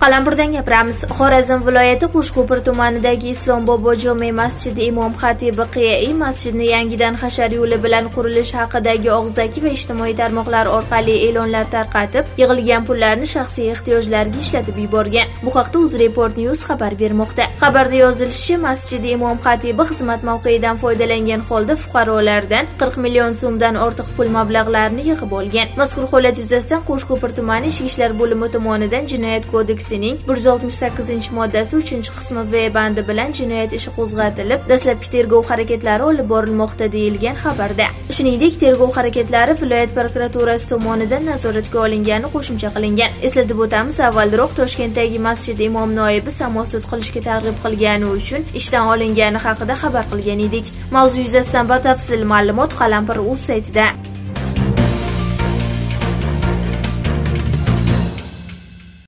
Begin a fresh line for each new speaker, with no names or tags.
Qalampirdan gapiramiz. Xorazm viloyati Qo'shko'pir tumanidagi Islom Bobo jome masjidi imom xatibi Qiyayi masjidni yangidan hashar yo'li bilan qurilish haqidagi og'zaki va ijtimoiy tarmoqlar orqali e'lonlar tarqatib, yig'ilgan pullarni shaxsiy ehtiyojlarga ishlatib yuborgan. Bu haqda UzReport News xabar bermoqda. Xabarda yozilishicha, masjidi imom xatibi xizmat mavqeyidan foydalangan holda fuqarolardan 40 million so'mdan ortiq pul mablag'larini yig'ib olgan. Mazkur holat yuzasidan Qo'shko'pir tumani Ichki ishlar bo'limi tomonidan Jinoyat kodeksining 168-moddasi 3-qismi V bandi bilan jinoyat ishi qo'zg'atilib, dastlabki tergov harakatlari olib borilmoqda deyilgan xabarda. Shuningdek, tergov harakatlari viloyat prokuraturasi tomonidan nazoratga olingani qo'shimcha qilingan. Eslatib o'tamiz, avvalroq Toshkentdagi masjid imom noibi samosud qilishga targ'ib qilgani uchun ishdan olingani haqida xabar qilgan edik. Mavzu yuzasidan batafsil ma'lumot Qalampir.uz saytida.